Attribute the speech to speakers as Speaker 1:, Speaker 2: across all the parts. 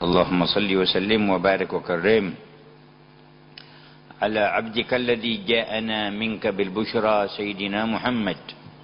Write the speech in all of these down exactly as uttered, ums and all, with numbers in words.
Speaker 1: اللهم صل وسلم وبارك وكرم على عبدك الذي جاءنا منك بالبشرى سيدنا محمد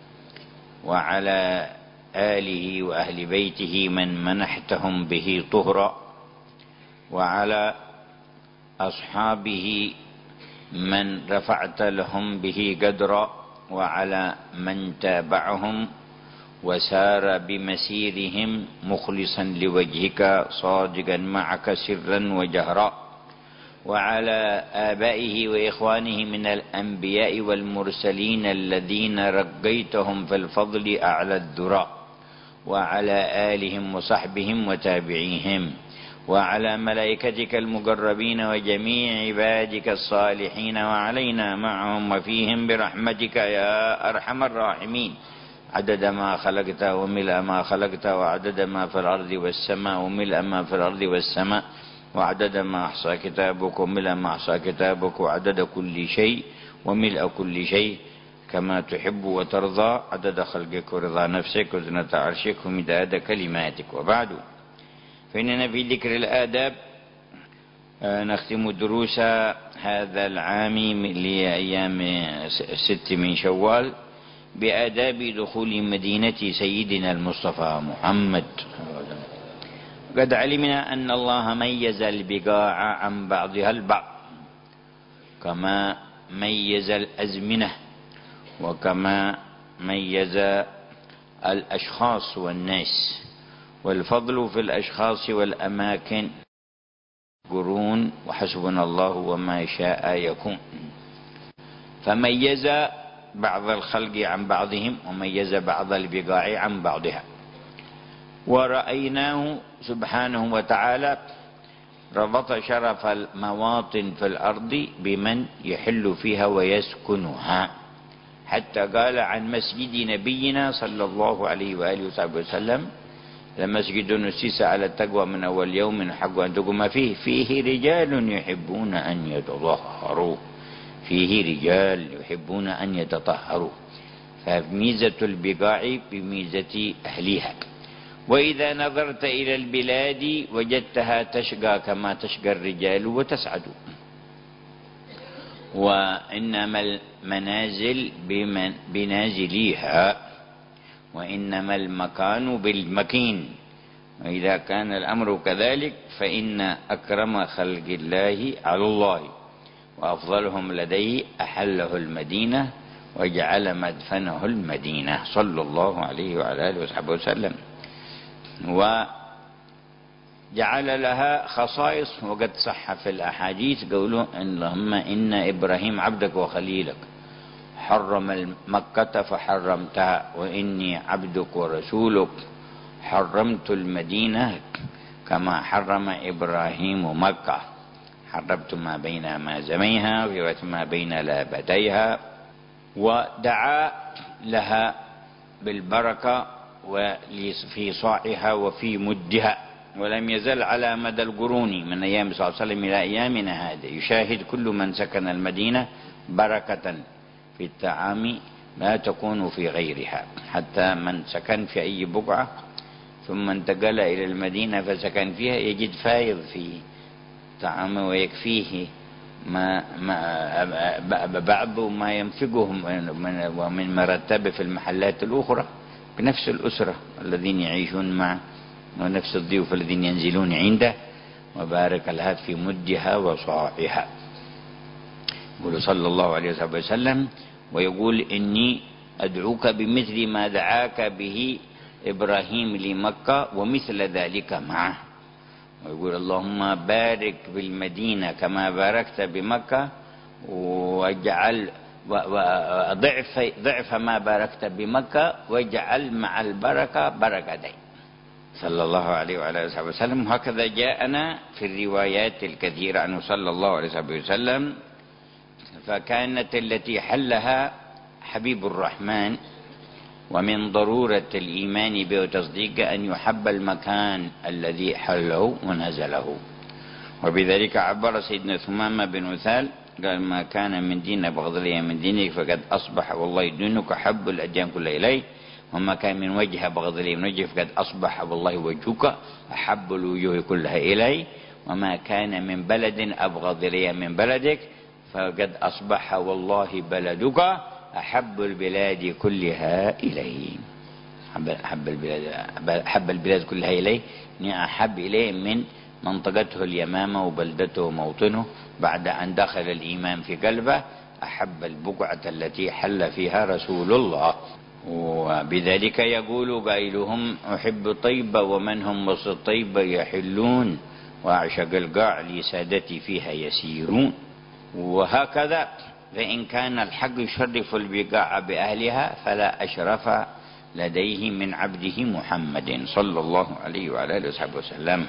Speaker 1: وعلى آله وأهل بيته من منحتهم به طهرا، وعلى أصحابه من رفعت لهم به قدرا، وعلى من تابعهم وسار بمسيرهم مخلصا لوجهك صادقا معك سرا وجهرا، وعلى آبائه وإخوانه من الأنبياء والمرسلين الذين رقيتهم في الفضل أعلى الذرى، وعلى آلهم وصحبهم وتابعيهم، وعلى ملائكتك المقربين وجميع عبادك الصالحين، وعلينا معهم وفيهم برحمتك يا أرحم الراحمين، عدد ما خلقت وملء ما خلقت، وعدد ما في الأرض والسماء وملء ما في الأرض والسماء، وعدد ما أحصى كتابك وملء ما أحصى كتابك، وعدد كل شيء وملء كل شيء كما تحب وترضى، عدد خلقك ورضا نفسك وزنة عرشك ومداد كلماتك. وبعد، فإننا في ذكر الآداب نختم دروس هذا العام لأيام ست من شوال بآداب دخول مدينة سيدنا المصطفى محمد. قد علمنا أن الله ميز البقاع عن بعضها البعض، كما ميز الأزمنة، وكما ميز الأشخاص والناس، والفضل في الأشخاص والأماكن قرون، وحسبنا الله وما شاء يكون. فميز بعض الخلق عن بعضهم، وميز بعض البقاع عن بعضها، ورأيناه سبحانه وتعالى ربط شرف المواطن في الأرض بمن يحل فيها ويسكنها، حتى قال عن مسجد نبينا صلى الله عليه وآله وصحبه وسلم: لمسجد نسس على التقوى من أول يوم حق أن تقوم فيه فيه رجال يحبون أن يتطهروا، فيه رجال يحبون أن يتطهروا. فميزة البقاع بميزة أهلها. وإذا نظرت إلى البلاد وجدتها تشقى كما تشقى الرجال وتسعد، وإنما المنازل بنازليها، وإنما المكان بالمكين. وإذا كان الأمر كذلك فإن أكرم خلق الله على الله وأفضلهم لديه أحله المدينة وجعل مدفنه المدينة صلى الله عليه وعلى آله وصحبه وسلم، وجعل لها خصائص. وقد صح في الأحاديث قوله: اللهم إن إبراهيم عبدك وخليلك حرم مكة فحرمتها، وإني عبدك ورسولك حرمت المدينة كما حرم إبراهيم مكة، حرمت ما بين مازميها وما بين لابتيها. ودعا لها بالبركة وفي صاعها وفي مدها، ولم يزل على مدى القرون من أيام صلى الله عليه وسلم إلى أيامنا هذا يشاهد كل من سكن المدينة بركة في الطعام لا تكون في غيرها، حتى من سكن في أي بقعة ثم انتقل إلى المدينة فسكن فيها يجد فايض في طعامه ويكفيه ما, ما بعض ما ينفقه ومن مرتبه في المحلات الأخرى بنفس الأسرة الذين يعيشون معه ونفس الضيوف الذين ينزلون عنده، وبارك لها في مدها وصاعها. يقول صلى الله عليه وسلم: ويقول إني أدعوك بمثل ما دعاك به إبراهيم لمكة ومثل ذلك معه. ويقول: اللهم بارك بالمدينة كما باركت بمكة، واجعل ضعف ضعف ما باركت بمكة، واجعل مع البركة بركتين. صلى الله عليه وعلى آله وسلم. هكذا جاءنا في الروايات الكثيرة عنه صلى الله عليه وسلم. فكانت التي حلها حبيب الرحمن، ومن ضرورة الإيمان به وتصديق أن يحب المكان الذي حله ونزله. وبذلك عبر سيدنا ثمامة بن أثال قال: ما كان من دين بغض لي من دينك فقد أصبح والله دينك حب الأديان كل إليه، وما كان من وجه أبغض إلي من وجه فقد أصبح والله وجهك أحب الوجوه كلها إلي، وما كان من بلد أبغض إلي من بلدك فقد أصبح والله بلدك أحب البلاد كلها إلي. أحب البلاد, أحب البلاد كلها إلي، يعني أحب إليه من منطقته اليمامة وبلدته موطنه بعد أن دخل الإيمان في قلبه، أحب البقعة التي حل فيها رسول الله. وبذلك يقول قائلهم أحب طيبة ومن هم وسط طيبة يحلون، وأعشق القاع لسادتي فيها يسيرون. وهكذا فإن كان الحق يشرف البقاع بأهلها فلا أشرف لديه من عبده محمد صلى الله عليه وعلى آله وصحبه وسلم.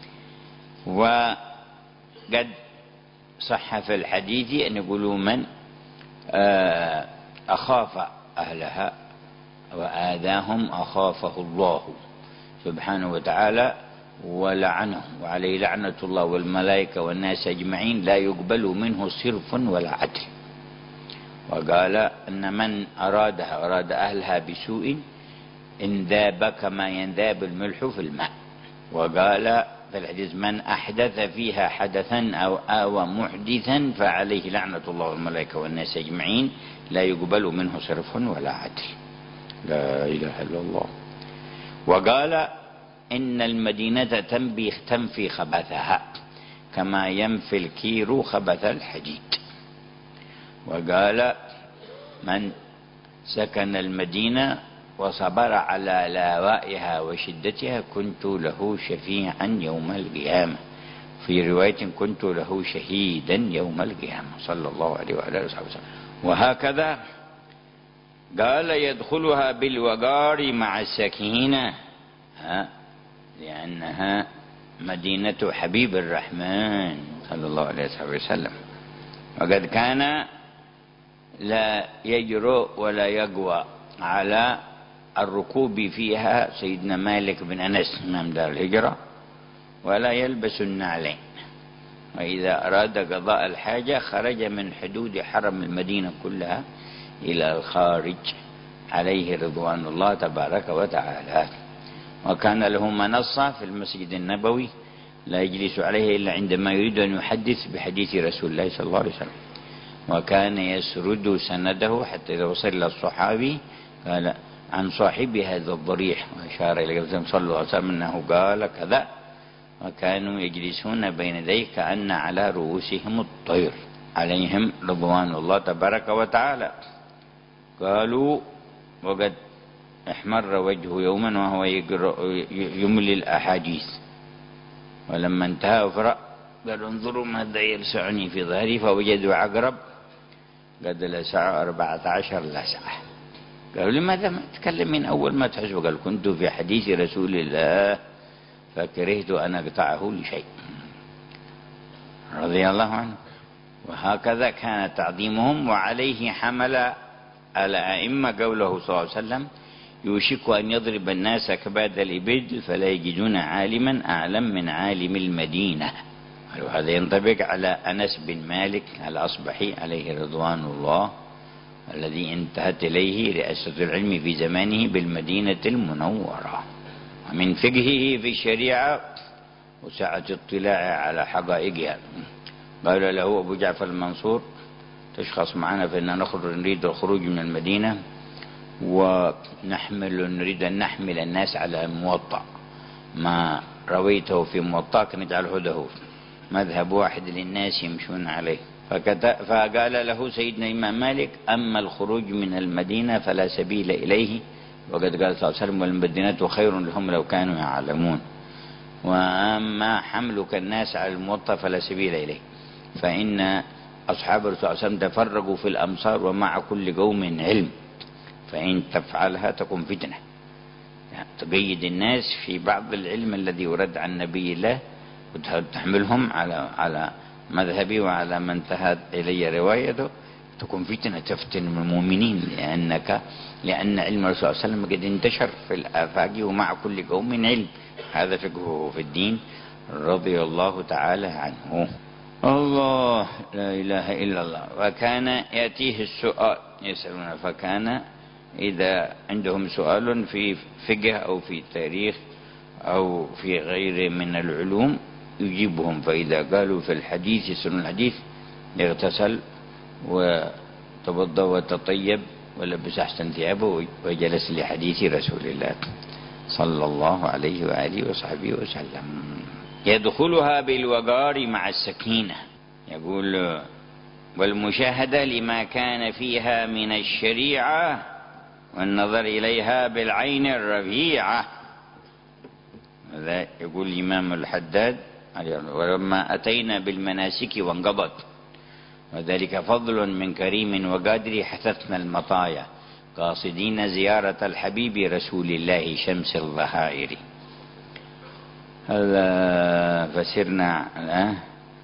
Speaker 1: وقد صح في الحديث أن يقولوا من أخاف أهلها وآذاهم أخافه الله سبحانه وتعالى ولعنه، وعليه لعنة الله والملائكة والناس أجمعين، لا يقبل منه صرف ولا عدل. وقال أن من أرادها أراد أهلها بسوء انذاب كما ينذاب الملح في الماء. وقال في الحديث من أحدث فيها حدثا أو آوى محدثا فعليه لعنة الله والملائكة والناس أجمعين، لا يقبل منه صرف ولا عدل. لا إله إلا الله. وقال إن المدينة تنبي تنفي خبثها كما ينفي الكير خبث الحديد. وقال من سكن المدينة وصبر على لاوائها وشدتها كنت له شفيعا يوم القيامة، في رواية كنت له شهيدا يوم القيامة صلى الله عليه وآله وسلم. وهكذا قال يدخلها بالوقار مع السكينة، ها لأنها مدينة حبيب الرحمن صلى الله عليه وسلم. وقد كان لا يجرؤ ولا يقوى على الركوب فيها سيدنا مالك بن أنس إمام دار الهجرة، ولا يلبس النعلين، وإذا أراد قضاء الحاجة خرج من حدود حرم المدينة كلها إلى الخارج عليه رضوان الله تبارك وتعالى. وكان له منصة في المسجد النبوي لا يجلس عليه إلا عندما يريد أن يحدث بحديث رسول الله صلى الله عليه وسلم، وكان يسرد سنده حتى إذا وصل إلى الصحابي قال عن صاحب هذا الضريح، وأشار إلى قوله صلى الله عليه وسلم أنه قال كذا. وكانوا يجلسون بين يديه كأن على رؤوسهم الطير عليهم رضوان الله تبارك وتعالى. قالوا وقد احمر وجهه يوما وهو يملي الأحاديث، ولما انتهى وفرأ قال انظروا ماذا يلسعني في ظهري، فوجدوا عقرب قد لسع أربعة عشر لسعة. قالوا لماذا ما تكلم من أول ما تحسب؟ قال كنت في حديث رسول الله فكرهت أن أقطعه لشيء رضي الله عنه. وهكذا كان تعظيمهم. وعليه حمل الأئمة قوله صلى الله عليه وسلم يوشك أن يضرب الناس كباد الإبل فلا يجدون عالما أعلم من عالم المدينة. وهذا ينطبق على أنس بن مالك الأصبحي عليه رضوان الله الذي انتهت إليه رئاسة العلم في زمانه بالمدينة المنورة. ومن فقهه في الشريعة وسعة اطلاعه على حقائقها قال له أبو جعفر المنصور تشخص معنا فإننا نخرج نريد الخروج من المدينة ونحمل نريد أن نحمل الناس على الموطأ، ما رويته في موطأك نجعله له مذهب واحد للناس يمشون عليه. فقال له سيدنا إمام مالك أما الخروج من المدينة فلا سبيل إليه، وقد قال صلى الله عليه وسلم والمدينة خير لهم لو كانوا يعلمون. وأما حملك الناس على الموطأ فلا سبيل إليه، فإن أصحاب الرسول صلى الله عليه وسلم تفرقوا في الأمصار ومع كل قوم علم، فإن تفعلها تكون فتنة. يعني تقيد الناس في بعض العلم الذي ورد عن نبي الله وتحملهم على على مذهبي وعلى ما انتهت إلي روايته تكون فتنة تفتن المؤمنين، لأنك لأن علم الرسول صلى الله عليه وسلم قد انتشر في الآفاق ومع كل قوم علم. هذا فقهه في الدين رضي الله تعالى عنه. الله لا إله إلا الله. وكان يأتيه السؤال يسألون فكان إذا عندهم سؤال في فقه أو في تاريخ أو في غير من العلوم يجيبهم. فإذا قالوا في الحديث سنن الحديث يغتسل وتوضأ وتطيب ولبس أحسن ثيابه وجلس لحديث رسول الله صلى الله عليه وآله وصحبه وسلم. يدخلها بالوقار مع السكينة. يقول والمشاهدة لما كان فيها من الشريعة والنظر إليها بالعين الرفيعة. هذا يقول الإمام الحداد ولما أتينا بالمناسك وانقضت وذلك فضل من كريم وقادر حثثنا المطايا قاصدين زيارة الحبيب رسول الله شمس الظهائر. هذا فسرنا الآن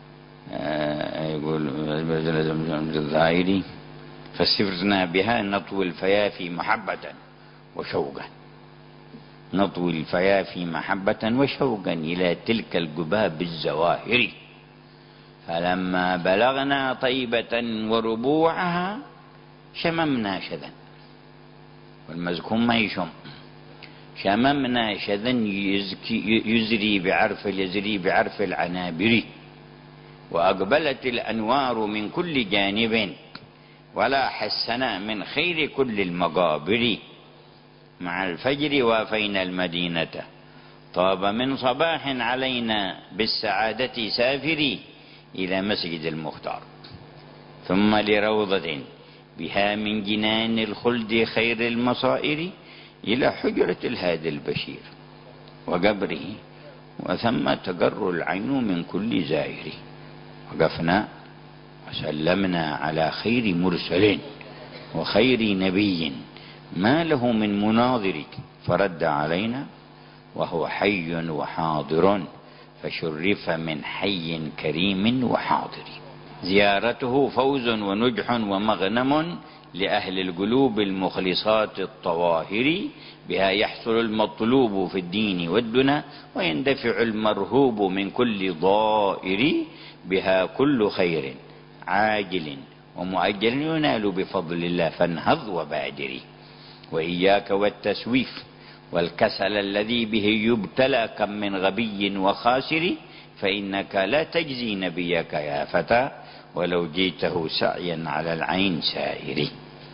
Speaker 1: يقول الظهائر فسرنا بها نطوي الفيافي محبة وشوقا. نطوي الفيافي محبة وشوقا إلى تلك القباب الزواهر. فلما بلغنا طيبة وربوعها شممنا شذا. والمزكوم ما يشم. شممنا شذا يزري بعرف يزري بعرف العنابر. وأقبلت الأنوار من كل جانب ولا حسنا من خير كل المقابر. مع الفجر وافينا المدينة طاب من صباح علينا بالسعادة سافري إلى مسجد المختار ثم لروضة بها من جنان الخلد خير المصائر إلى حجرة الهادي البشير وقبره وثم تقر العين من كل زائر. وقفنا وسلمنا على خير مرسل وخير نبي ما له من مناظر فرد علينا وهو حي وحاضر فشرف من حي كريم وحاضر. زيارته فوز ونجح ومغنم لأهل القلوب المخلصات الطواهر. بها يحصل المطلوب في الدين والدنيا ويندفع المرهوب من كل ضائر. بها كل خير عاجل ومؤجل ينال بفضل الله فانهض وبادر. وإياك والتسويف والكسل الذي به يبتلى كم من غبي وخاسر. فإنك لا تجزي نبيك يا فتى ولو جيته سعيا على العين سائر.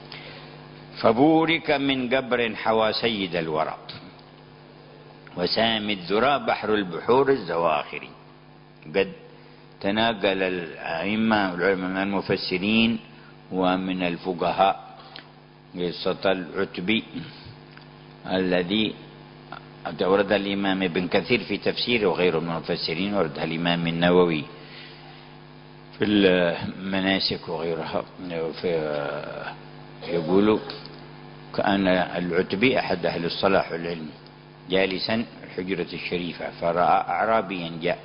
Speaker 1: فبورك من قبر حوى سيد الورى وسام الذرى بحر البحور الزواخر. قد تناقل الأئمة من المفسرين ومن الفقهاء قصة العتبي الذي أورد الإمام ابن كثير في تفسيره وغيره من المفسرين وردها الإمام النووي في المناسك وغيرها. في يقولوا كان العتبي أحد أهل الصلاح والعلم جالسا الحجرة الشريفة فرأى أعرابيا جاء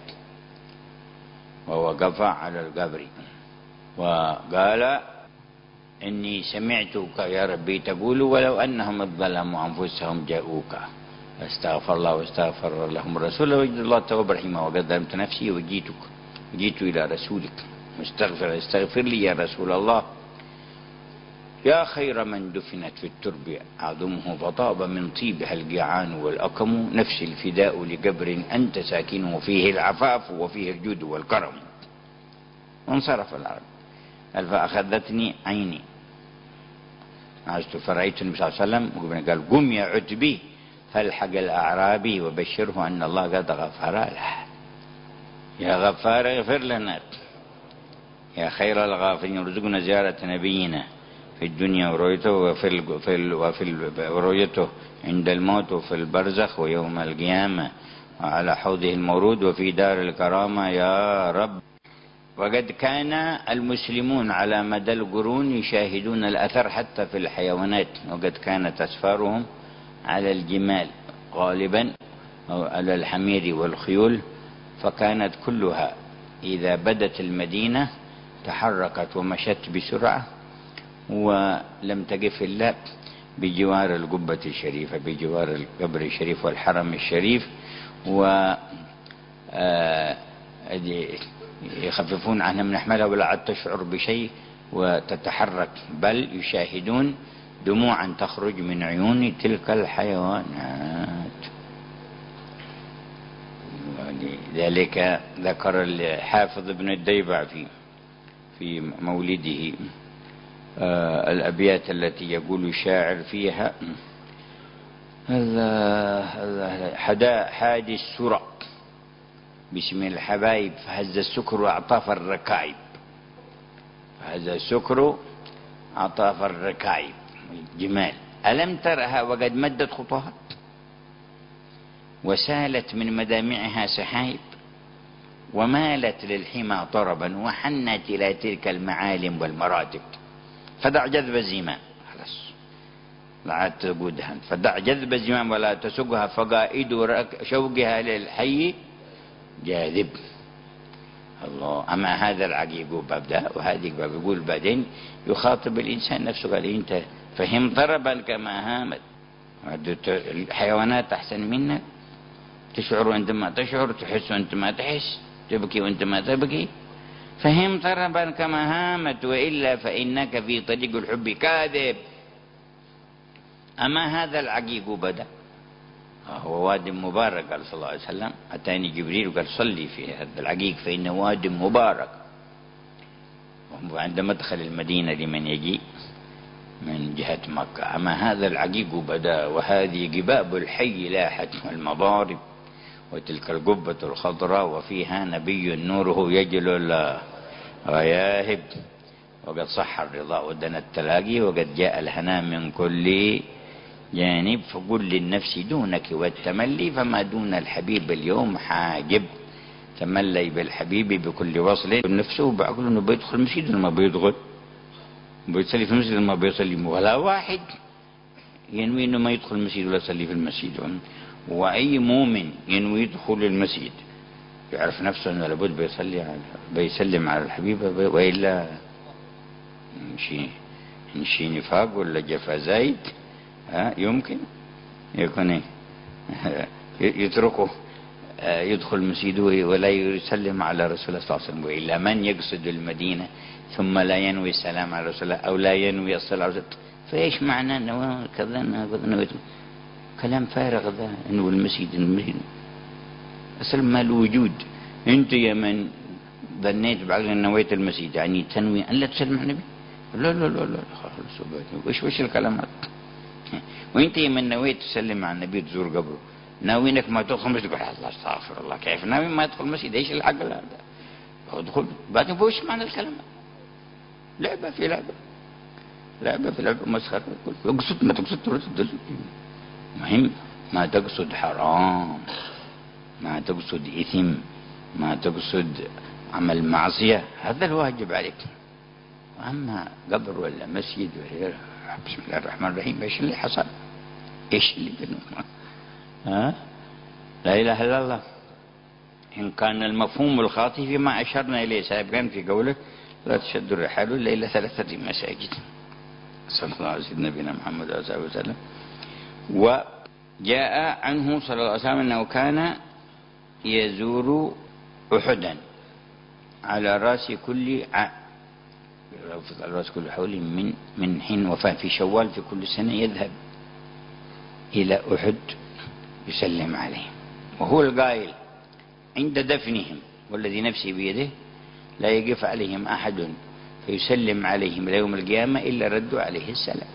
Speaker 1: ووقف على القبر وقال إني سمعتك يا ربي تقول ولو أنهم ظلموا أنفسهم جاءوك استغفر الله واستغفر لهم الرسول وجد الله تواب رحيما وقد ظلمت نفسي وجيتك جيت إلى رسولك مستغفر استغفر لي يا رسول الله. يا خير من دفنت في الترب أعظمه فطاب من طيبها الجيعان والأكم. نفس الفداء لقبر أنت ساكنه فيه العفاف وفيه الجود والكرم. وانصرف العرب فأخذتني عيني عشت فرأيت النبي صلى الله عليه وسلم قال قم يا عتبي فالحق الأعرابي وبشره أن الله قد غفر له. يا غفار اغفر لنا يا خير الغافرين ارزقنا زيارة نبينا في الدنيا ورؤيته وفي وفي وفي ورؤيته عند الموت وفي البرزخ ويوم القيامة وعلى حوضه المورود وفي دار الكرامة يا رب. وقد كان المسلمون على مدى القرون يشاهدون الأثر حتى في الحيوانات. وقد كانت أسفارهم على الجمال غالبا أو على الحمير والخيول فكانت كلها إذا بدت المدينة تحركت ومشت بسرعة ولم تقف إلا بجوار القبة الشريفة بجوار القبر الشريف والحرم الشريف و يخففون عنها من أحملها ولا عاد تشعر بشيء وتتحرك بل يشاهدون دموعا تخرج من عيون تلك الحيوانات. ولذلك ذكر الحافظ ابن الديبع في في مولده آه الأبيات التي يقول الشاعر فيها: هذا حدا حادي السرى باسم الحبايب، فهز السكر أعطاف الركائب، فهز السكر أعطاف الركائب الجمال، ألم ترها وقد مدت خطاها وسالت من مدامعها سحائب، ومالت للحمى طربا وحنت إلى تلك المعالم والمراتب، فدع جذب الزمام، خلاص لا عاد تقودها، فدع جذب الزمام ولا تسقها، فقائد شوقها للحي جاذب. الله. أما هذا العقيق ببدأ وهذه باب يقول بعدين يخاطب الإنسان نفسه، قال أنت فهم طربا كما هامت، الحيوانات أحسن منك، تشعر عندما تشعر، تحس عندما تحس، تبكي وعندما تبكي، فهم طربا كما هامت، وإلا فإنك في طريق الحب كاذب. أما هذا العقيق بدأ هو واد مبارك، قال صلى الله عليه وسلم: أتاني جبريل وقال صلي في هذا العقيق فإنه واد مبارك، وعند مدخل المدينة لمن يجي من جهة مكة. أما هذا العقيق بدأ، وهذه جباب الحي لاحت والمضارب، وتلك القبة الخضراء وفيها نبي نوره يجل الغياهب، وقد صح الرضا ودنا التلاقي، وقد جاء الهنا من كل جانب، فقل للنفس دونك والتملي، فما دون الحبيب اليوم حاجب، تملي بالحبيب بكل وصل. نفسه بعقل انه بيدخل المسجد ما بيدخل، بيصلي في المسجد ما بيصلي، ولا واحد ينوي انه ما يدخل المسجد ولا يصلي في المسجد. واي مؤمن ينوي يدخل المسجد يعرف نفسه انه لابد بيصلي على بيسلم على الحبيب، والا يمشي يمشي نفاق ولا جفا زايد. ها يمكن يكون يتركه يدخل المسجد ولا يسلم على رسول الله صلى الله عليه وسلم. وإلا من يقصد المدينة ثم لا ينوي السلام على رسول الله أو لا ينوي الصلاة على رسول الله، فإيش معنى أنه كذا نويت؟ كلام فارغ ذا، أنه المسجد المسجد أصل ما الوجود. أنت يا من ظنيت بعقل أن نويت المسجد يعني تنوي أن لا تسلم على النبي؟ لا لا لا لا خلاص، وش وش الكلام هذا؟ وانت من نويت تسلم على النبي تزور قبره، ناوي انك ما تدخل مسجد، تقول الله استغفر الله، كيف ناوي ما تدخل مسجد؟ ايش العقل هذا؟ ادخل بعدين وش معنى الكلام؟ لعبه في لعبه، لعبه في لعبه، مسخره. اقصد ما تقصد ترد، مهم ما تقصد حرام، ما تقصد اثم، ما تقصد عمل معصيه، هذا الواجب عليك. واما قبر ولا مسجد ولا، بسم الله الرحمن الرحيم، ايش اللي حصل؟ ايش اللي بينهم؟ ها؟ لا اله الا الله. ان كان المفهوم الخاطئ فيما اشرنا اليه سابقا في قوله لا تشد الرحال الا الى ثلاثه مساجد، صلى الله على سيدنا نبينا محمد وعلى اله وسلم. وجاء عنه صلى الله عليه وسلم انه كان يزور احدا على راس كل عام، على راس كل حول من من حين وفاة في شوال في كل سنة يذهب إلى أحد يسلم عليهم، وهو القائل عند دفنهم والذي نفسي بيده لا يقف عليهم أحد فيسلم عليهم يوم القيامة إلا ردوا عليه السلام.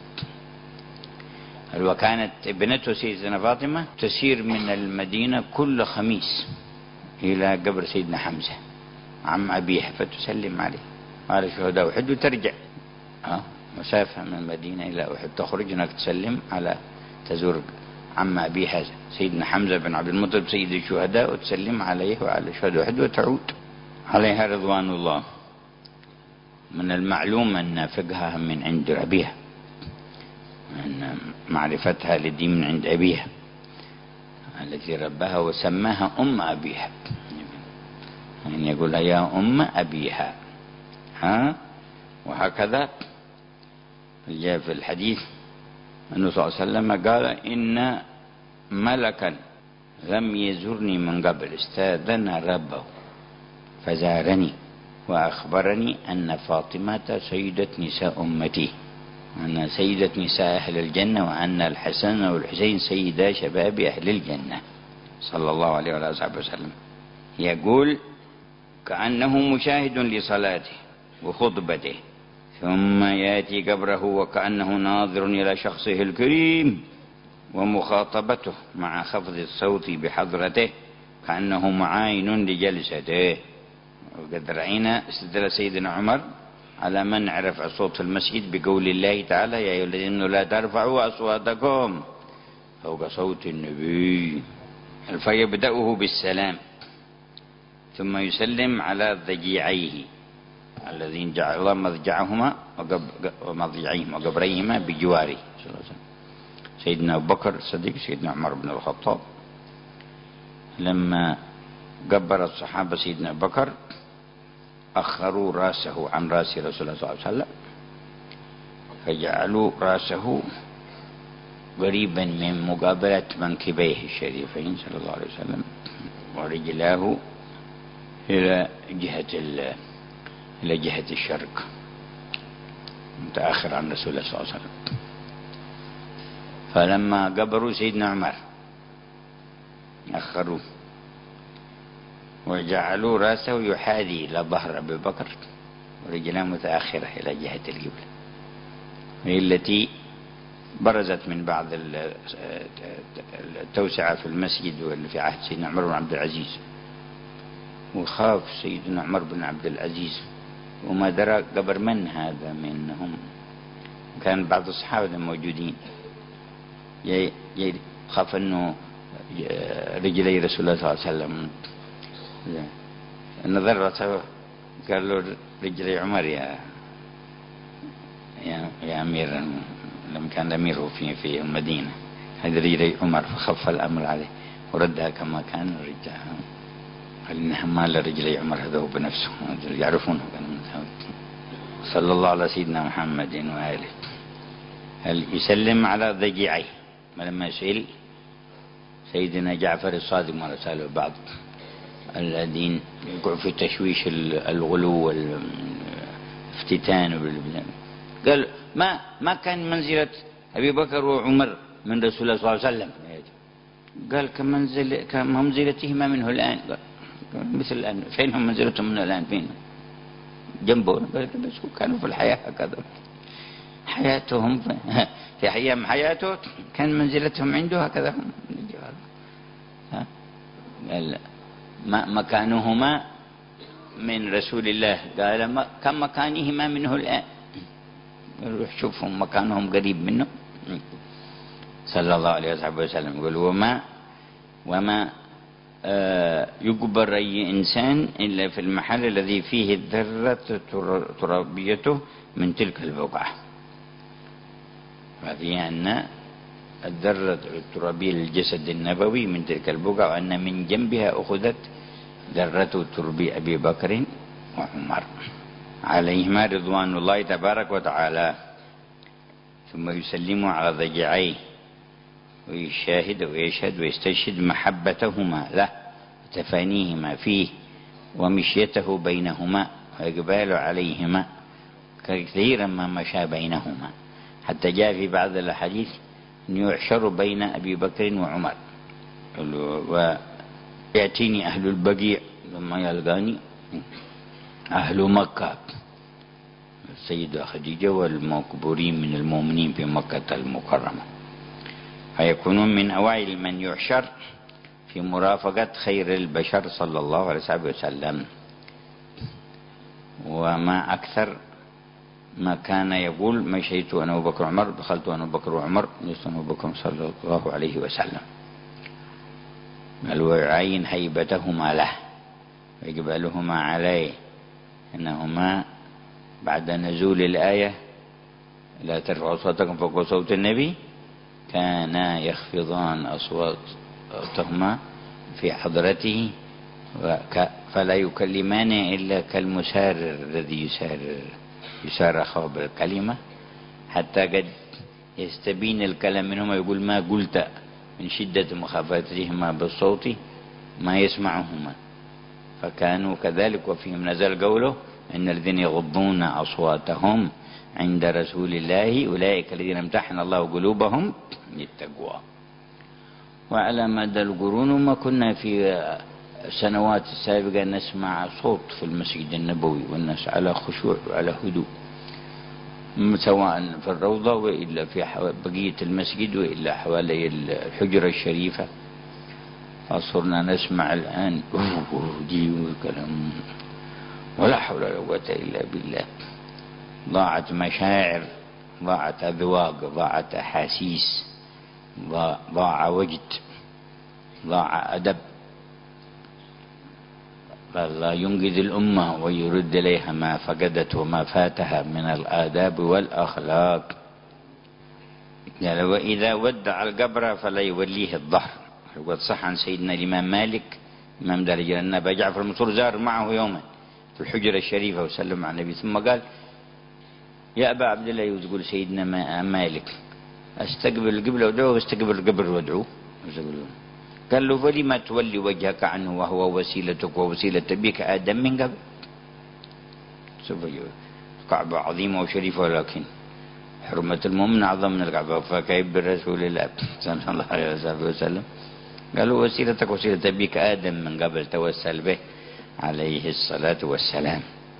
Speaker 1: وكانت ابنته سيدنا فاطمة تسير من المدينة كل خميس إلى قبر سيدنا حمزة عم أبيها فتسلم عليه على شهداء أحد وترجع. أه؟ مسافة من المدينة إلى أحد، تخرج هناك تسلم على تزور عم أبيها سيدنا حمزة بن عبد المطلب سيد الشهداء وتسلم عليه وعلى شهداء أحد وتعود عليها رضوان الله. من المعلوم أن فقهها من عند أبيها، أن معرفتها للدين من عند أبيها التي ربها وسماها أم أبيها، يعني يقول يا أم أبيها. ها؟ وهكذا جاء في الحديث أنه صلى الله عليه وسلم قال إن ملكا لم يزرني من قبل استاذن ربه فزارني وأخبرني أن فاطمة سيدة نساء أمتي أن سيدة نساء أهل الجنة، وأن الحسن والحسين سيدا شباب أهل الجنة صلى الله عليه وعلى آله وسلم. يقول كأنه مشاهد لصلاته وخطبته، ثم يأتي قبره وكأنه ناظر إلى شخصه الكريم ومخاطبته مع خفض الصوت بحضرته كأنه معاين لجلسته. وقد رأينا استدل سيدنا عمر على منع رفع الصوت في المسجد بقول الله تعالى: يا أيها الذين لا ترفعوا أصواتكم فوق صوت النبي. فيبدأه بالسلام ثم يسلم على ضجيعيه الذين جعل الله مضجعهما ومضجعيهما وقبريهما بجواره، سيدنا أبو بكر الصديق، سيدنا عمر بن الخطاب. لما قبر الصحابة سيدنا أبو بكر أخروا رأسه عن رأس رسول الله صلى الله عليه وسلم، فجعلوا رأسه قريبا من مقابلة منكبيه الشريفين صلى الله عليه وسلم، ورجلاه إلى جهة إلى جهة الشرق، متأخر عن رسول الله صلى الله عليه وسلم. فلما قبروا سيدنا عمر أخروه وجعلوا رأسه يحاذي إلى ظهر أبي بكر ورجلاه متأخرة إلى جهة القبلة، هي التي برزت من بعض التوسعة في المسجد واللي في عهد سيدنا عمر بن عبد العزيز. وخاف سيدنا عمر بن عبد العزيز وما درى قبر من هذا منهم. كان بعض الصحابة الموجودين خاف أنه رجلي رسول الله صلى الله عليه وسلم، نظر رأسه قال له: رجلي عمر يا يا, يا أمير، لما كان أميره في في المدينة، هذه رجلي عمر. فخف الأمر عليه وردها كما كان رجعها، قال: إنها مال رجلي عمر، هذا هو بنفسه يعرفونه. صلى الله على سيدنا محمد وآله. هل يسلم على ضجيعيه؟ لما سئل سيدنا جعفر الصادق ما رساله بعض الذين يقعوا في تشويش الغلو والافتتان، قال: ما ما كان منزلة أبي بكر وعمر من رسول الله صلى الله عليه وسلم. قال: كمنزل كمنزلتهما منه الآن. مثل الآن، فين هم منزلتهم منه الآن؟ فين؟ جنبه. قال: بس كانوا في الحياة هكذا، حياتهم في أيام حياته كان منزلتهم عنده هكذا. قال: ما مكانهما من رسول الله. قال: كم مكانهما منه الآن. روح شوفهم مكانهم قريب منه صلى الله عليه وسلم. يقول: وما وما آه يقبر أي إنسان إلا في المحل الذي فيه الذرة ترابيته من تلك البقعة. ففي أن الذرة الترابية للجسد النبوي من تلك البقعة، وأن من جنبها أخذت ذرة ترب أبي بكر وعمر عليهما رضوان الله تبارك وتعالى. ثم يسلم على ضجعيه ويشاهد ويشهد ويستشهد محبتهما له وتفانيهما فيه ومشيته بينهما وإقباله عليهما كثيرا ما مشى بينهما، حتى جاء في بعض الأحاديث أن يحشر بين أبي بكر وعمر، ويأتيني أهل البقيع لما يلقاني أهل مكة، السيدة خديجة والمقبورين من المؤمنين في مكة المكرمة، فيكونون من أوائل من يحشر في مرافقة خير البشر صلى الله عليه وسلم. وما أكثر ما كان يقول: مشيت أنا أبو بكر وعمر، دخلت أنا أبو بكر وعمر، جلست أنا أبو بكر صلى الله عليه وسلم. قال: ويعين هيبتهما له وإقبالهما عليه، إنهما بعد نزول الآية لا ترفعوا أصواتكم فوق صوت النبي كانا يخفضان أصواتهما في حضرته فلا يكلمان إلا كالمسارر الذي يسارر يسار أخاه بالكلمة، حتى قد يستبين الكلام منهما، يقول: ما قلت من شدة مخافتهما بالصوت ما يسمعهما. فكانوا كذلك، وفيهم نزل قوله: إن الذين يغضون أصواتهم عند رسول الله أولئك الذين امتحن الله قلوبهم للتقوى. وعلى مدى القرون ما كنا في السنوات السابقة نسمع صوت في المسجد النبوي والناس على خشوع وعلى هدوء، سواء في الروضة وإلا في بقية المسجد وإلا حوالي الحجرة الشريفة. فصرنا نسمع الآن دي وكلام ولا حول ولا قوة إلا بالله. ضاعت مشاعر، ضاعت أذواق، ضاعت أحاسيس، ضاع وجد، ضاع أدب. فالله ينقذ الأمة ويرد إليها ما فقدت وما فاتها من الآداب والأخلاق. يعني وإذا ودع القبر فلا يوليه الظهر. وقد صح عن سيدنا الإمام مالك إمام دار الهجرة أن أبا جعفر المنصور زار معه يوما في الحجرة الشريفة وسلم على النبي، ثم قال: يا أبا عبد الله، يقول سيدنا مالك: استقبل القبلة وادعوه واستقبل القبر وادعوه. قال له: فلما تولي وجهك عنه وهو وسيلتك ووسيلة أبيك آدم من قبل. كعبة عظيمة وشريفة، ولكن حرمة المؤمن أعظم من الكعبة، فكيف بالرسول الله صلى الله عليه وسلم؟ قالوا: وسيلتك وسيلة أبيك آدم من قبل، توسل به عليه الصلاة والسلام.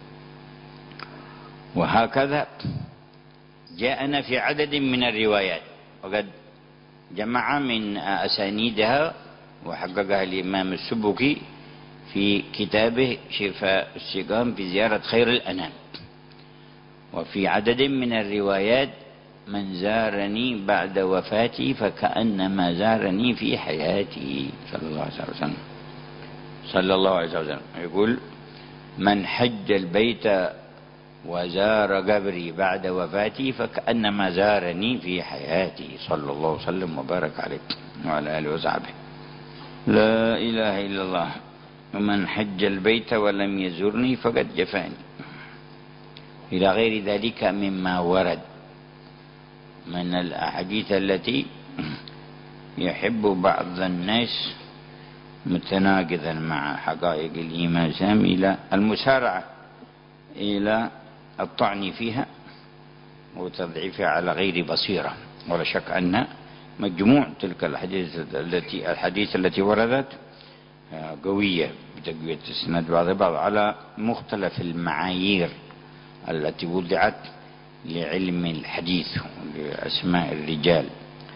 Speaker 1: وهكذا جاءنا في عدد من الروايات، وقد جمع من أسانيدها وحققها الإمام السبكي في كتابه شفاء السقام في زيارة خير الأنام. وفي عدد من الروايات: من زارني بعد وفاتي فكأنما زارني في حياتي، صلى الله عليه وسلم. صلى الله عليه وسلم يقول: من حج البيت وزار قبري بعد وفاتي فكأنما زارني في حياتي، صلى الله وسلم وبارك عليه وعلى آله وصحبه. لا إله إلا الله. ومن حج البيت ولم يزرني فقد جفاني، إلى غير ذلك مما ورد من الأحاديث التي يحب بعض الناس متناقضا مع حقائق الإيمان إلى المسارعة إلى الطعن فيها وتضعيفها على غير بصيرة. ولا شك أن مجموع تلك الحديث التي الحديث التي وردت قوية بتقوية السند بعض بعض على مختلف المعايير التي وضعت لعلم الحديث ولأسماء الرجال.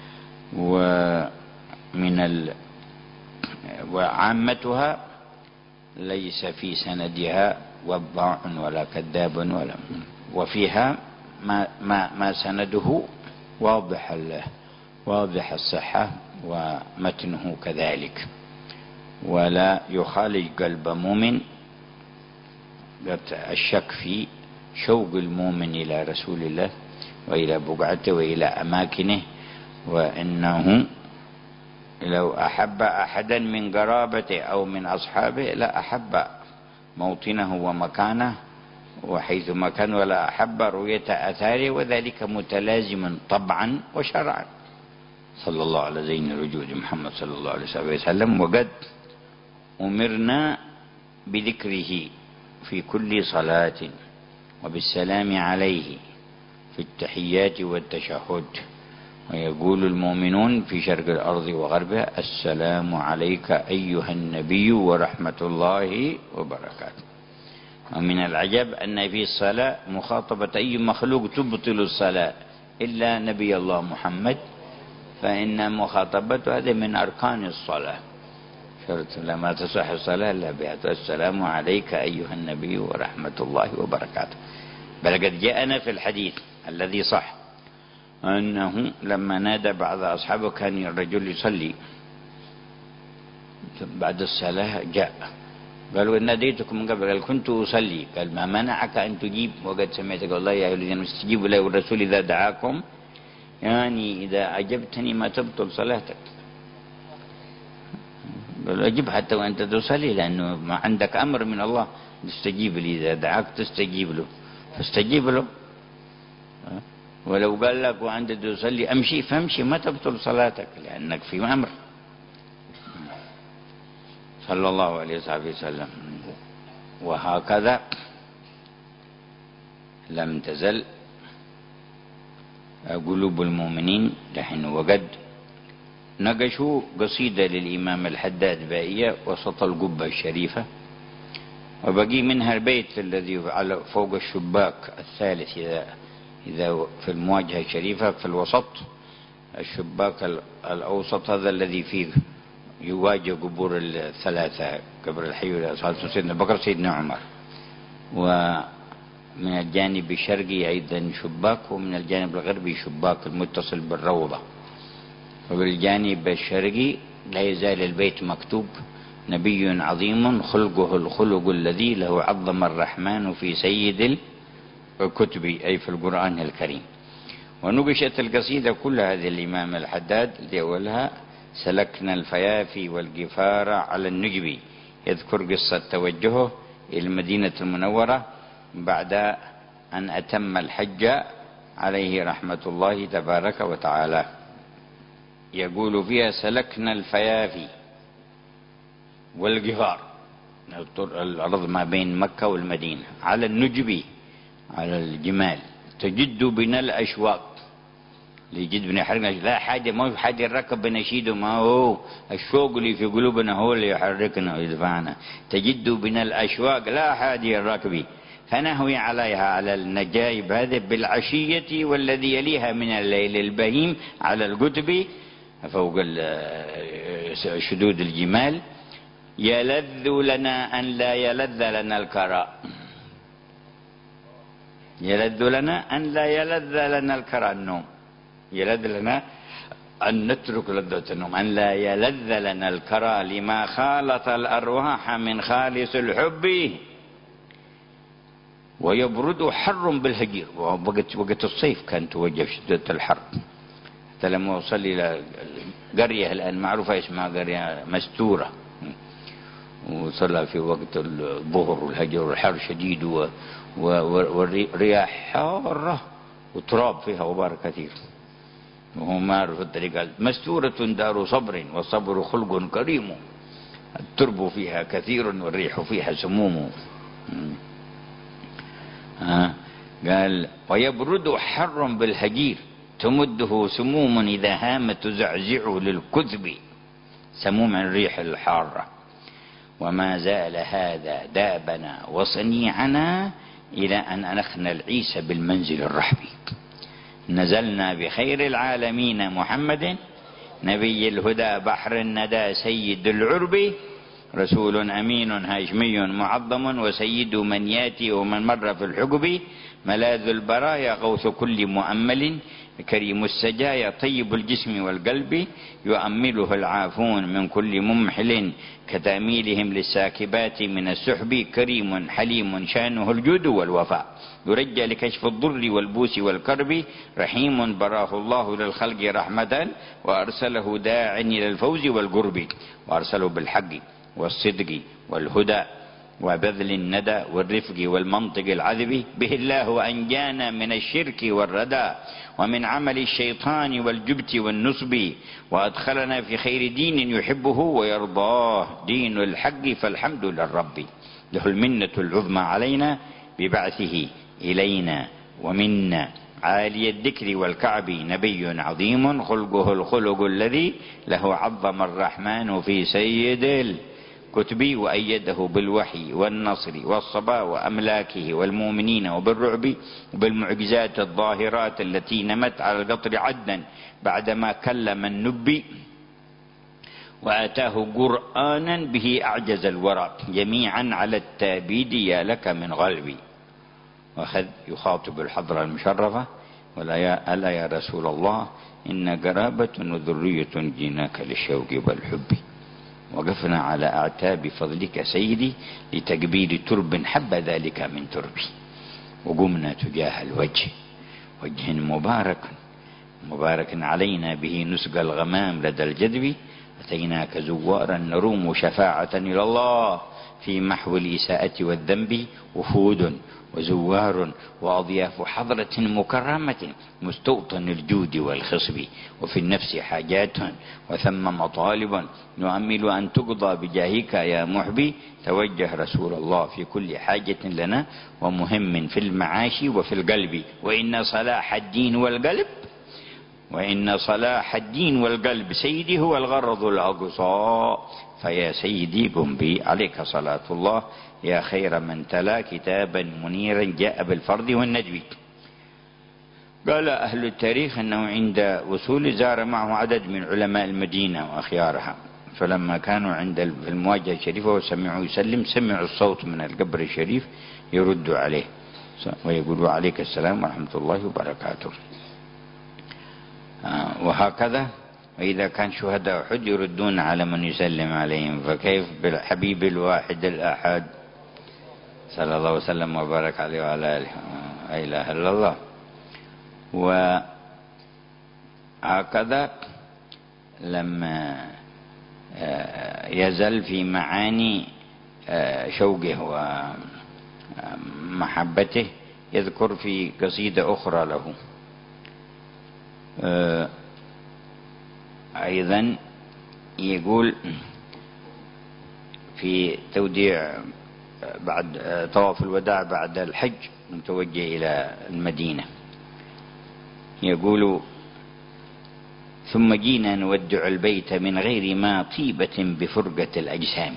Speaker 1: ومن ال وعامتها ليس في سندها وضاع ولا كذاب ولا، وفيها ما ما ما سنده واضح واضح الصحة ومتنه كذلك، ولا يخالج قلب مؤمن الشك في شوق المؤمن إلى رسول الله وإلى بقعته وإلى أماكنه، وإنه لو أحب أحدا من قرابته أو من أصحابه لا أحب موطنه ومكانه وحيث مكان، ولا أحب رؤية أثاره، وذلك متلازم طبعا وشرعا. صلى الله على زين الوجود محمد صلى الله عليه وسلم. وقد أمرنا بذكره في كل صلاة وبالسلام عليه في التحيات والتشهد. ويقول المؤمنون في شرق الأرض وغربها: السلام عليك أيها النبي ورحمة الله وبركاته. ومن العجب أن في الصلاة مخاطبة أي مخلوق تبطل الصلاة إلا نبي الله محمد، فإن مخاطبته هذه من أركان الصلاة، شرط لما تصح الصلاة إلا بها: السلام عليك أيها النبي ورحمة الله وبركاته. بل قد جاءنا في الحديث الذي صح أنه لما نادى بعض أصحابه كان الرجل يصلي بعد الصلاة جاء قالوا: إن ناديتكم من قبل، قال: كنت أصلي. قال: ما منعك أن تجيب وقد سمعتك الله يا أيها الذين استجيبوا له والرسول إذا دعاكم، يعني إذا أجبتني ما تبطل صلاتك. قال: أجب حتى وأنت تصلي، لأنه ما عندك أمر من الله تستجيب لي، إذا دعاك تستجيب له فاستجيب له. ولو قال لك وأنت تصلي أمشي فامشي، ما تبطل صلاتك لأنك في أمر. صلى الله عليه وسلم. وهكذا لم تزل قلوب المؤمنين لحين وقد نقشوا قصيدة للإمام الحداد بائية وسط القبة الشريفة، وبقي منها البيت الذي على فوق الشباك الثالث إذا إذا في المواجهة الشريفة في الوسط، الشباك الأوسط هذا الذي فيه يواجه قبور الثلاثة، قبر الحي سيدنا بكر سيدنا عمر، ومن الجانب الشرقي أيضا شباك، ومن الجانب الغربي شباك المتصل بالروضة. وبالجانب الشرقي لا يزال البيت مكتوب: نبي عظيم خلقه الخلق الذي له عظم الرحمن في سيد الكتب، أي في القرآن الكريم. ونقشت القصيدة كلها هذه الإمام الحداد لأولها: سلكنا الفيافي والقفار على النجب، يذكر قصة توجهه إلى المدينة المنورة بعد أن أتم الحج عليه رحمة الله تبارك وتعالى. يقول فيها: سلكنا الفيافي والقفار، الأرض ما بين مكة والمدينة، على النجب على الجمال، تجد بنا الأشواق، لجد بنا يحركنا، لا حاجة ما في حاجة الركب بنشيده، ما هو الشوق اللي في قلوبنا هو اللي يحركنا ويدفعنا. تجد بنا الأشواق لا حاجة الركب، فنهوي عليها على النجايب هذه بالعشية والذي يليها من الليل البهيم على القتب فوق شدود الجمال. يلذ لنا أن لا يلذ لنا الكراء، يلذ لنا أن لا يلذ لنا الكراء النوم، يلذ لنا أن نترك لذة النوم، أن لا يلذ لنا الكراء لما خالط الأرواح من خالص الحب، ويبرد حر بالهجير. وقت وقت الصيف كان توجه شدة الحر، حتى لما وصل إلى قرية الآن معروفة اسمها قرية مستورة، وصلى في وقت الظهر والهجر والحر شديد والرياح حارة وتراب فيها غبار كثير، وهو مار في الطريق. مستورة دار صبر والصبر خلق كريم، الترب فيها كثير والريح فيها سموم. آه قال: ويبرد حر بالهجير تمده سموم إذا هامت تزعزع للكذب، سموم الريح الحارة. وما زال هذا دابنا وصنيعنا إلى أن أنخنا العيسى بالمنزل الرحبي. نزلنا بخير العالمين محمد نبي الهدى بحر الندى سيد العرب، رسول أمين هاشمي معظم وسيد من ياتي ومن مر في الحقب، ملاذ البرايا غوث كل مؤمل، كريم السجايا طيب الجسم والقلب، يؤمله العافون من كل ممحل كتأميلهم للساكبات من السحب، كريم حليم شانه الجود والوفاء، يرجى لكشف الضر والبوس والكرب، رحيم براه الله للخلق رحمة وأرسله داع إلى الفوز والقرب، وأرسله بالحق والصدق والهدى وبذل الندى والرفق والمنطق العذب، به الله أنجانا من الشرك والردى ومن عمل الشيطان والجبت والنصب، وأدخلنا في خير دين يحبه ويرضاه دين الحق، فالحمد للرب، له المنة العظمى علينا ببعثه إلينا ومنا، عالي الذكر والكعب نبي عظيم خلقه الخلق الذي له عظم الرحمن في سيد الكتب، وأيده بالوحي والنصر والصبا وأملاكه والمؤمنين وبالرعب وبالمعجزات الظاهرات التي نمت على القطر عدنا بعدما كلم النبي، وآتاه قرآنا به أعجز الورى جميعا على التابيد يا لك من غلبي. وأخذ يخاطب الحضرة المشرفة: ولا يا ألا يا رسول الله إن قرابة وذرية جيناك للشوق والحب، وقفنا على أعتاب فضلك سيدي لتقبيل ترب حب ذلك من تربي، وقمنا تجاه الوجه وجه مبارك مبارك علينا به نسق الغمام لدى الجدب، أتيناك زوارا نروم شفاعة إلى الله في محو الإساءة والذنب وفود وزوار وأضياف حضرة مكرمة مستوطن الجود والخصب، وفي النفس حاجات وثم مطالب نؤمل أن تقضى بجاهك يا محبي. توجه رسول الله في كل حاجة لنا ومهم في المعاش وفي القلب، وإن صلاح الدين والقلب وإن صلاح الدين والقلب سيدي هو الغرض الأقصى. فيا سيدي قم بي عليك صلاة الله يا خير من تلا كتابا منيرا جاء بالفرض والندب. قال أهل التاريخ أنه عند وصول زار معه عدد من علماء المدينة وأخيارها، فلما كانوا عند المواجهة الشريفة وسمعوا يسلم سمعوا الصوت من القبر الشريف يرد عليه ويقولوا عليك السلام ورحمة الله وبركاته. وهكذا وإذا كان شهداء أحد يردون على من يسلم عليهم، فكيف بالحبيب الواحد الأحد صلى الله وسلم وبارك عليه وعلى آله. لا إله إلا الله. وهكذا لما يزل في معاني شوقه ومحبته يذكر في قصيدة أخرى له أيضا يقول في توديع بعد طواف الوداع بعد الحج متوجه إلى المدينة، يقول ثم جينا نودع البيت من غير ما طيبة بفرقة الأجسام،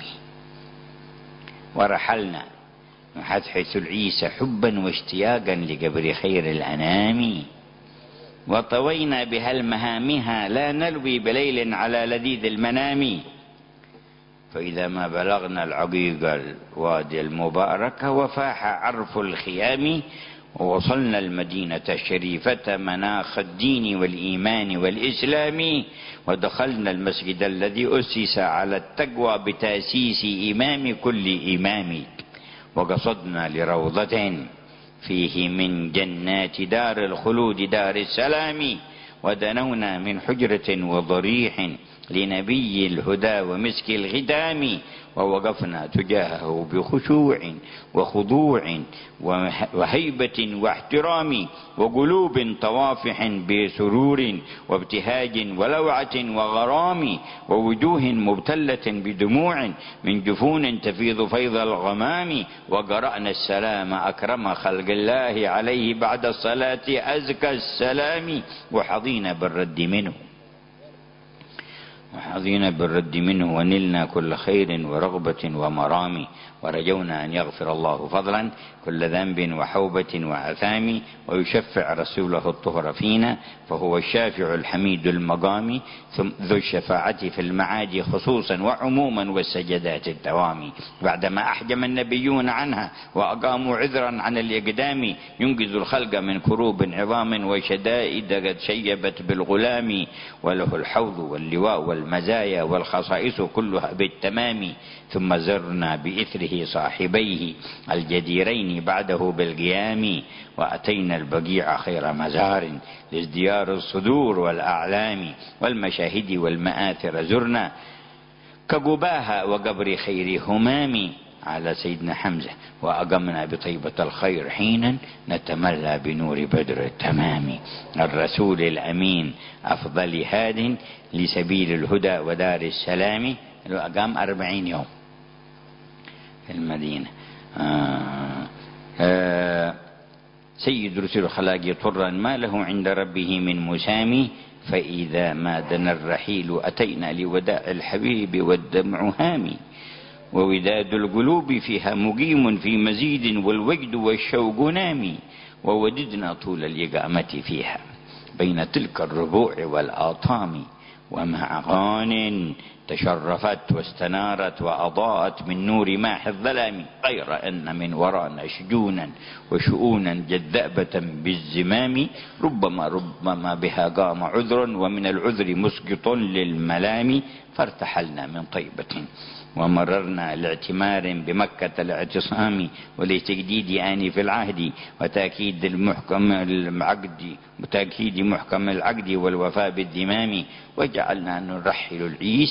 Speaker 1: ورحلنا نحثحث العيسى حبا واشتياقا لقبر خير الأنام، وطوينا بها المهامها لا نلوي بليل على لذيذ المنام، فإذا ما بلغنا العقيق الوادي المبارك وفاح عرف الخيام، ووصلنا المدينة الشريفة مناخ الدين والإيمان والإسلام، ودخلنا المسجد الذي أسس على التقوى بتأسيس إمام كل إمام، وقصدنا لروضة فيه من جنات دار الخلود دار السلام، ودنونا من حجرة وضريح لنبي الهدى ومسك الختام، ووقفنا تجاهه بخشوع وخضوع وهيبة واحترام، وقلوب طوافح بسرور وابتهاج ولوعة وغرام، ووجوه مبتلة بدموع من جفون تفيض فيض الغمام، وقرأنا السلام أكرم خلق الله عليه بعد الصلاة أزكى السلام، وحظينا بالرد منه وحظينا بالرد منه ونلنا كل خير ورغبة ومرام، ورجونا أن يغفر الله فضلا كل ذنب وحوبة وعثام، ويشفع رسوله الطهر فينا فهو الشافع الحميد المقام، ثم ذو الشفاعة في المعاد خصوصا وعموما والسجدات الدوام، بعدما أحجم النبيون عنها وأقاموا عذرا عن الإقدام، ينقذ الخلق من كروب عظام وشدائد قد شيبت بالغلام، وله الحوض واللواء والمزايا والخصائص كلها بالتمام، ثم زرنا بإثره صاحبيه الجديرين بعده بالقيام، وأتينا البقيع خير مزار لازديار الصدور والأعلام، والمشاهد والمآثر زرنا كقباها وقبر خير همام على سيدنا حمزة، وأقمنا بطيبة الخير حينا نتملى بنور بدر التمام، الرسول الأمين أفضل هاد لسبيل الهدى ودار السلام، أقام أربعين يوم في المدينة. آه آه سيد رسول الخلاق طرا ما له عند ربه من مسام، فإذا ما دنا الرحيل أتينا لوداع الحبيب والدمع هامي، ووداد القلوب فيها مقيم في مزيد والوجد والشوق نامي، ووددنا طول الإقامة فيها بين تلك الربوع والآطام، ومع غان تشرفت واستنارت وأضاءت من نور ماح الظلام، غير أن من ورانا شجونا وشؤونا جذابة بالزمام، ربما ربما بها قام عذر ومن العذر مسقط للملام، فارتحلنا من طيبة ومررنا لاعتمار بمكة الاعتصام، ولتجديد آنف العهد وتأكيد المحكم العقد وتأكيد محكم العقد والوفاء بالذمام، وجعلنا نرحل العيس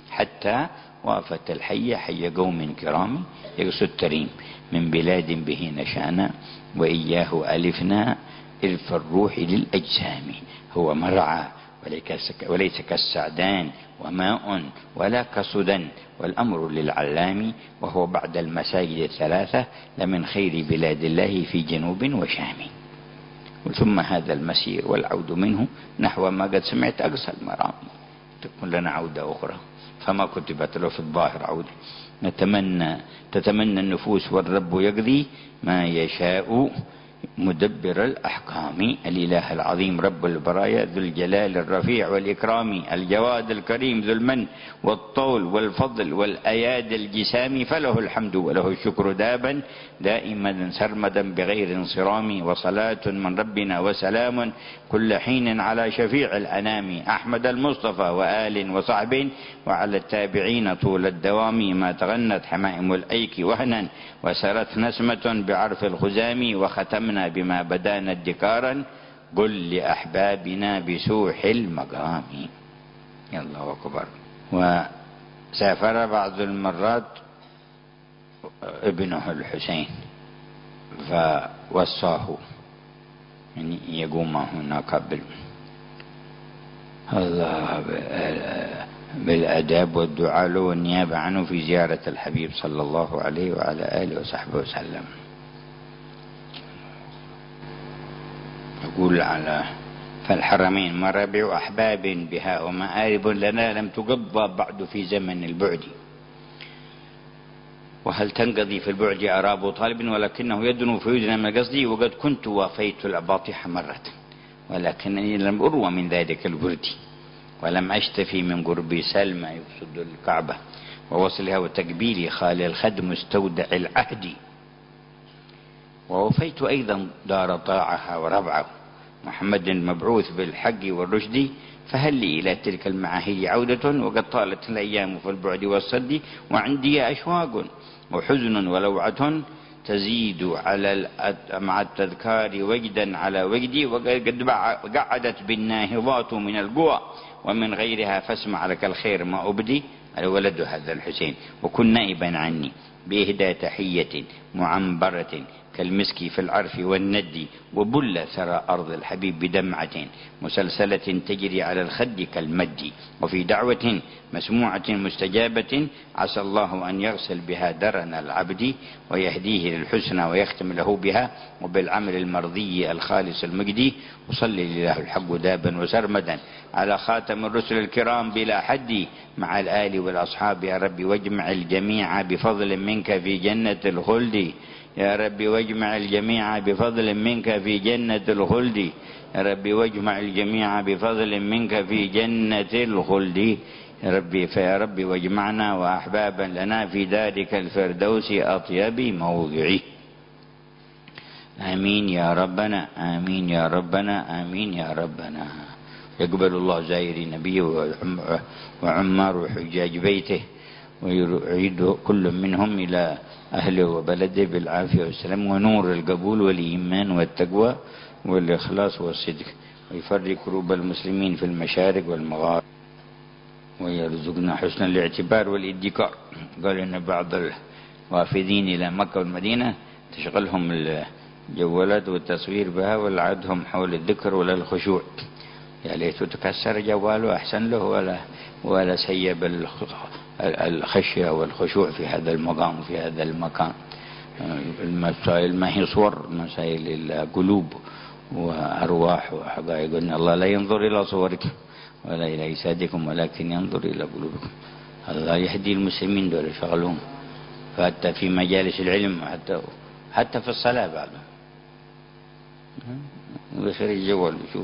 Speaker 1: حتى وافت الحي حي قوم كرام يقصد تريم من بلاد به نشانا وإياه ألفنا إلف الروح للأجسام. هو مرعى وليس كالسعدان وماء ولا كسدن والأمر للعلام. وهو بعد المساجد الثلاثة لمن خير بلاد الله في جنوب وشام. ثم هذا المسير والعود منه نحو ما قد سمعت أقصى المرام. تكون لنا عودة أخرى فما كتبت له في الظاهر عودة. نتمنى تتمنى النفوس والرب يقضي ما يشاء مدبر الأحكام. الإله العظيم رب البرايا ذو الجلال الرفيع والإكرام الجواد الكريم ذو المن والطول والفضل والأياد الجسام. فله الحمد وله الشكر دابا دائما سرمدا بغير انصرام. وصلاة من ربنا وسلام كل حين على شفيع الأنام أحمد المصطفى وآل وصحب وعلى التابعين طول الدوام. ما تغنت حمائم الأيك وهنا وسرت نسمة بعرف الخزام. وختمنا بما بدانا ادكارا قل لأحبابنا بسوح المقام. يا الله أكبر. وسافر بعض المرات ابنه الحسين فوصاه أن يقوم هناك بال الله بالأداب والدعاء له والنيابة عنه في زيارة الحبيب صلى الله عليه وعلى آله وصحبه وسلم. يقول على فالحرمين مرابع أحباب بها ومآرب لنا لم تقضى بعد في زمن البعد. وهل تنقضي في البعد أراب طالب ولكنه يدنو في يدنا من قصدي. وقد كنت وافيت الأباطح مرة ولكنني لم أروى من ذلك البرد. ولم أشتفي من قرب سلمى يقصد الكعبة ووصلها وتقبيلي خال الخد مستودع العهد. ووفيت أيضا دار طاعها وربعه محمد المبعوث بالحق والرشد. فهل لي إلى تلك المعاهد عودة وقد طالت الأيام في البعد والصد. وعندي أشواق وحزن ولوعة تزيد على مع التذكار وجدا على وجدي. وقد قعدت بالناهضات من القوى ومن غيرها فاسمع لك الخير ما أبدي. الولد هذا الحسين وكن نائبا عني بإهدى تحية معنبرة كالمسك في العرف والند. وبل ثرى أرض الحبيب بدمعة مسلسلة تجري على الخد كالمد. وفي دعوة مسموعة مستجابة عسى الله أن يغسل بها درن العبد ويهديه للحسنى ويختم له بها وبالعمل المرضي الخالص المجدي. وصلي لله الحق دابا وسرمدا على خاتم الرسل الكرام بلا حد مع الآل والأصحاب. يا رب واجمع الجميع بفضل منك في جنة الخلد. يا رب واجمع الجميع بفضل منك في جنة الخلد. يا رب واجمع الجميع بفضل منك في جنة الخلد. يا ربي فيا ربي واجمعنا وأحبابا لنا في ذلك الفردوس أطيب موضعي. آمين يا ربنا آمين يا ربنا آمين يا ربنا. يقبل الله زائري نبيه وعمار حجاج بيته ويعيد كل منهم إلى أهله وبلده بالعافية والسلام ونور القبول والإيمان والتقوى والإخلاص والصدق. ويفرق كروب المسلمين في المشارق والمغارب ويرزقنا حسن الاعتبار والادكار. قال إن بعض الوافدين إلى مكة والمدينة تشغلهم الجوالات والتصوير بها والعدهم حول الذكر ولا الخشوع. يا ليت تكسر جواله أحسن له ولا ولا سيب الخشية والخشوع في هذا المقام في هذا المكان. المسائل ما هي صور مسائل القلوب وأرواح وحقائق. إن الله لا ينظر إلى صوركم ولا إلى أجسادكم ولكن ينظر إلى قلوبكم. الله يهدي المسلمين دول شغلهم حتى في مجالس العلم حتى حتى في الصلاة بعدهم ويخرج الجوال يشوف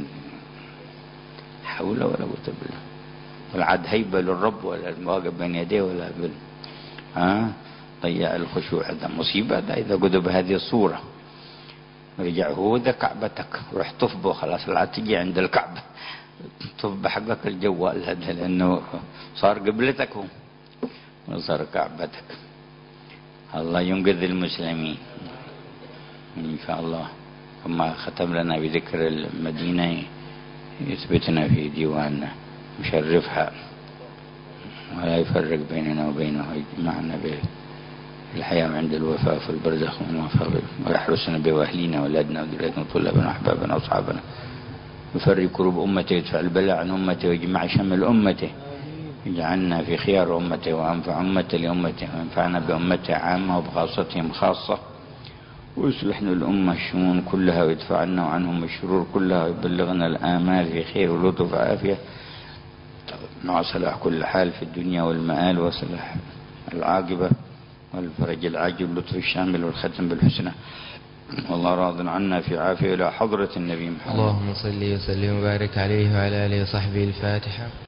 Speaker 1: حول ولا قوة بالله. والعد هيبة للرب ولا المواقف بين يديه ولا بال ها ضيع الخشوع. هذا مصيبة. هذا إذا قد بهذه الصورة رجع هو ذا كعبتك روح طفبه خلاص لا تجي عند الكعبة طف بحقك الجوال هذا لأنه صار قبلتك وصار كعبتك. الله ينقذ المسلمين إن شاء الله. كما ختم لنا بذكر المدينة يثبتنا في ديواننا مشرفها. ولا يفرق بيننا وبينه، يجمعنا بالحياة عند الوفاة في البرزخ ويحرسنا بأهلنا وأولادنا وذريتنا وطلابنا وأحبابنا وأصحابنا، يفرق كروب أمته، يدفع البلاء عن أمته، ويجمع شمل أمته، يجعلنا في خيار أمته وأنفع أمته لأمته، وينفعنا بأمته عامة وبخاصتهم خاصة، ويصلحنا الأمة الشؤون كلها، ويدفع عنا وعنهم الشرور كلها، ويبلغنا الآمال في خير ولطف وعافية مع صلاح كل حال في الدنيا والمآل، وصلاح العاقبة والفرج العاجل واللطف الشامل والختم بالحسنى. والله راض عنا في عافية إلى حضرة النبي محمد.
Speaker 2: اللهم صل وسلم وبارك عليه وعلى آله وصحبه. الفاتحة.